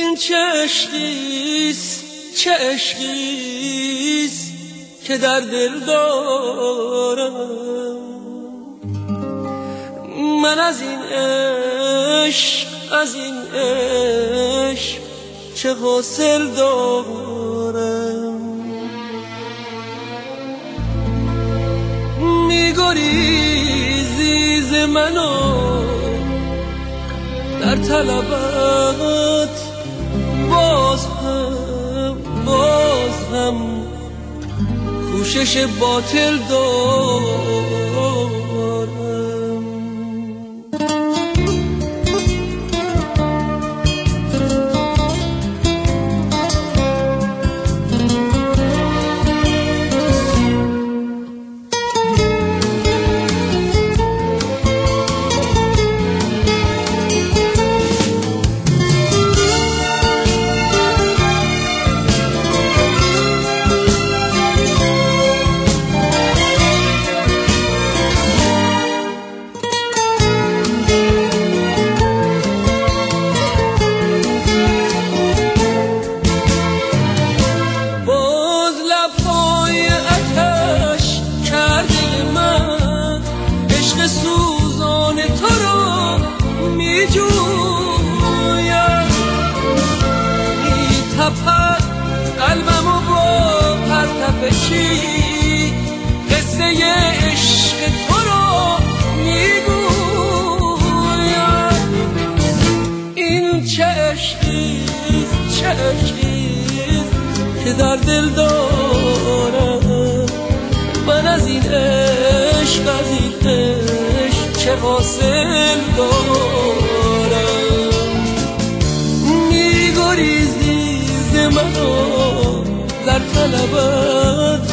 چه عشقیست چه عشقیست که در دل دارم من. از این عشق از این عشق چه حاصل دارم. میگریزی ز منو در طلبت باز هم کوشش باطل دارم. سوزان تو رو میجویم میتپد قلبمو با پرتپشی قصه عشق تو رو میگویم. این چه عشقیست چه عشقیست که در دل دارم من. از این عشق از این عشق چه حاصل دارم. میگریزی ز منو در طلبت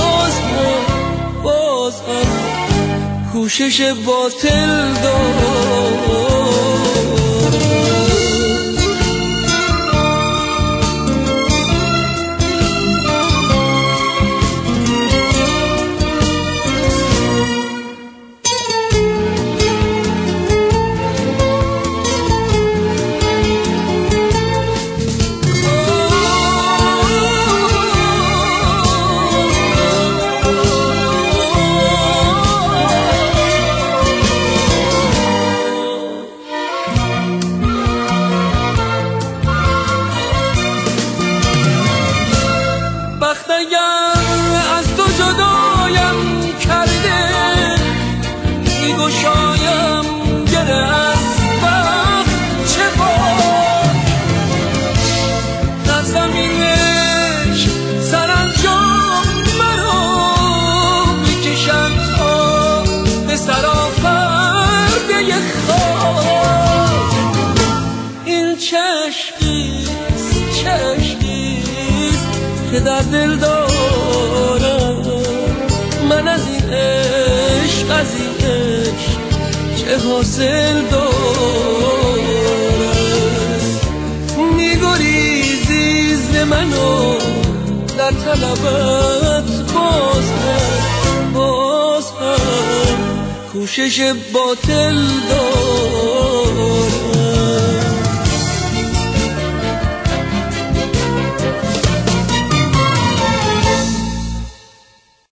باز هم کوشش باطل دارم. از تو جدایم کرده میگشایم گره از وقت چه بار در زمینش سرانجام مرا میکشند تا به سراپرده خاک. این چه عشقیست چه عشقیست که در دل دارم من. از این عشق از این عشق چه حاصل دارم. میگریزی ز منو در طلبت باز هم کوشش باطل دارم.